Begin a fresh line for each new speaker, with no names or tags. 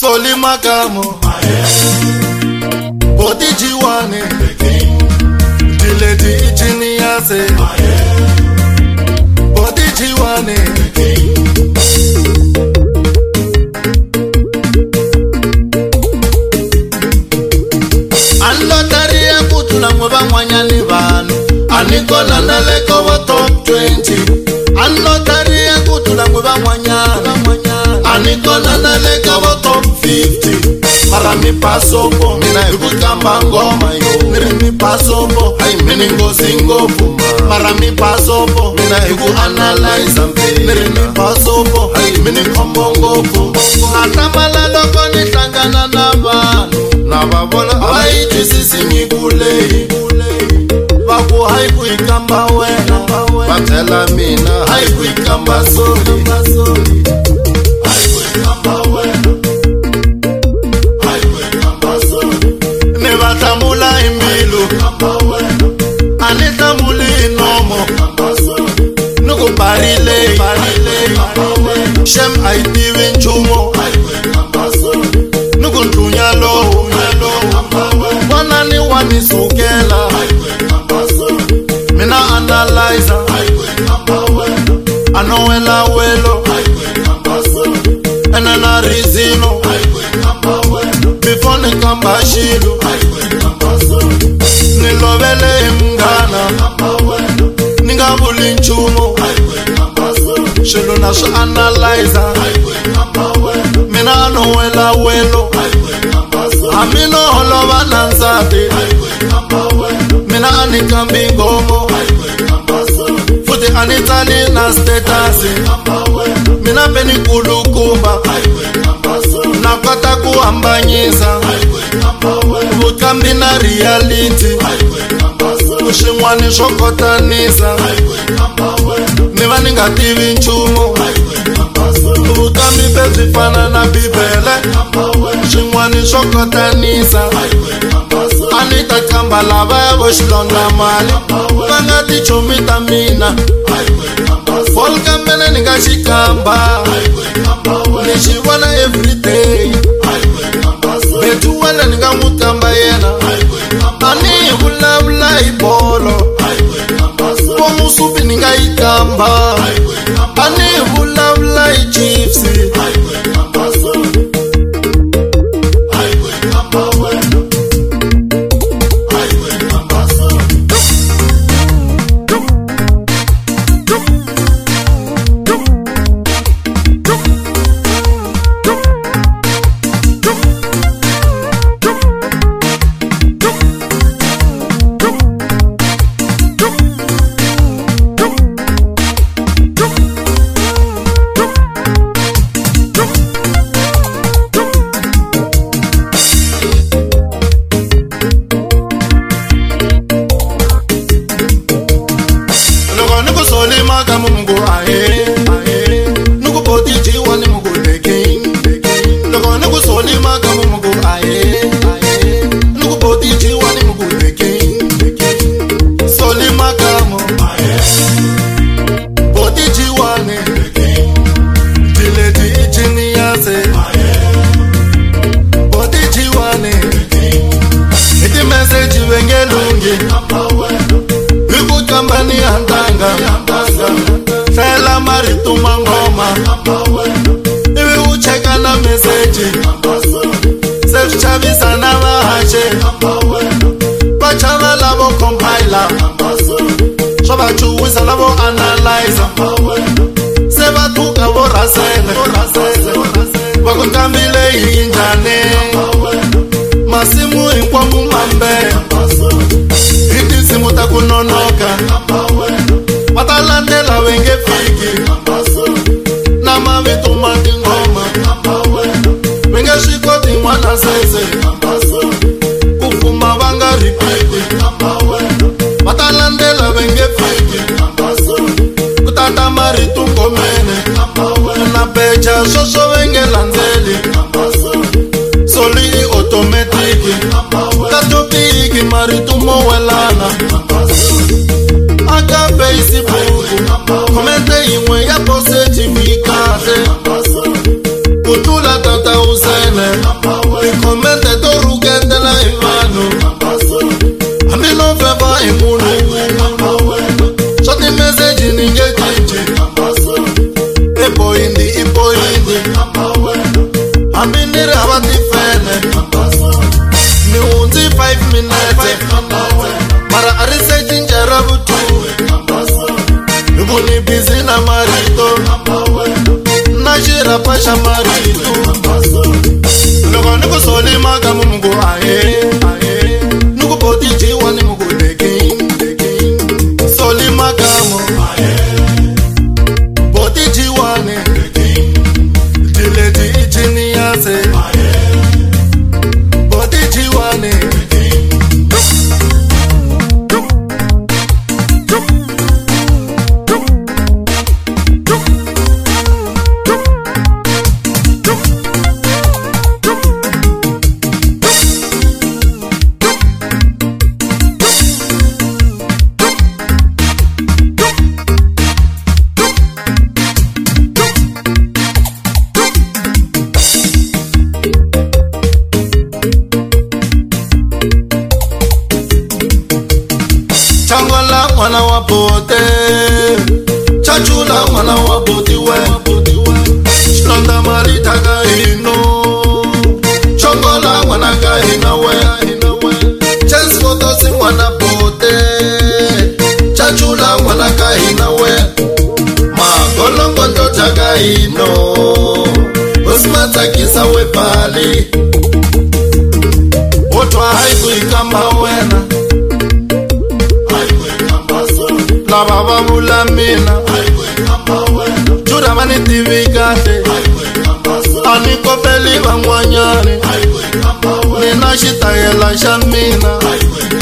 Soli Magamo, Bodi Jiwane, Diledi Geniase, Bodi Jiwane, Allotaria Kutula Mwanyani Van, Anikola Naleko top 20, Allotaria Kutula Mwanyana, Anikola Naleko top 50. Para mi paso po, mina ikukamba ngoma yo. Mi paso po, ay miningo singo pumba. Para mi paso po, mina iku analyze ampe. Mi paso po, ay minikombo ngopo. Natamala loko ni tangana nabano. Nababona ay jisisi ngikule. Baku hay kuikamba wena. Batela mina hay kuikamba soli. Hay kuikamba wena. Nebatamula imbilu Anetamuli inomo Nuku barile Shem aitiwi nchumo Nuku ntunyalo Wanani wanisukela Mina analyzer Anowela welo Enana rizino Before ni kamba shilu Nilovele mgana Ningabuli nchumo Shilu naso analyzer Mina anowela welo Amino holova nansate Mina anikambi ngomo Futi anitani na statasi Mina peni kulukumba Nakata kuambanyisa Bukambi na reality Ushimwani shokotanisa Niva ningativi nchumo Bukambi pezifana na bibele Ushimwani shokotanisa Anita kamba lava ya boshilonga mali Kangati chumita mina Volka mene ninga shikamba Nishiwana everyday Betu wana ninga mutamba yena Ani hula ibolo Pomusupi ninga ikamba Ani hula ichipsi Soli Magamo mungu ahe Nuku Bodi Jiwane mungu deke Nuku Soli Magamo mungu ahe Nuku Bodi Jiwane mungu deke Soli Magamo Bodi Jiwane Diledi Geniase Bodi Jiwane Iti message wengelungi Wiku kambani antanga Fela marituma ngoma Iwi ucheka na message Self chavisa na vahache Bachana labo compiler Shoba chuwisa labo analyzer Seba tuka vo rasele Wakutambile injane Masimu inkwa mumambe Hiti simu takunonoka Watalandela wenge fiki Na mavitu mati ngoma Wenge shikoti mwana sese Kufuma vanga ripiti Watalandela wenge fiki Kutata maritu ngomene Na pecha shosho wenge lanzeli Soli automatiki Katupiki maritu mowelana Aka Facebook Komente imwe ya pose chimikase Kutula tata usene ipoindi hambi ni ri hava tifene ni hundzi 5 minutes mara a ri se cinca ra vutu hiku ni bizi na marito na xirapa xa marito loko ni ku soli maka mumungu ahe ni ku botijiwa ni muku leking soli makamo botijiwane dileti ichiniase botijiwane Changola mwana wa bote Chachula mwana wa boti we Shlonda marita ga hino Chongola mwana ga hina we Chance fotosi mwana bote Chachula mwana ga hina we Magolongo ndoja ga hino Osmata kisa we pali Otwa haiku ikamba wena na baba mula mina Jura mani tivikate Aniko peli bangwanyane Nina shita yela shamina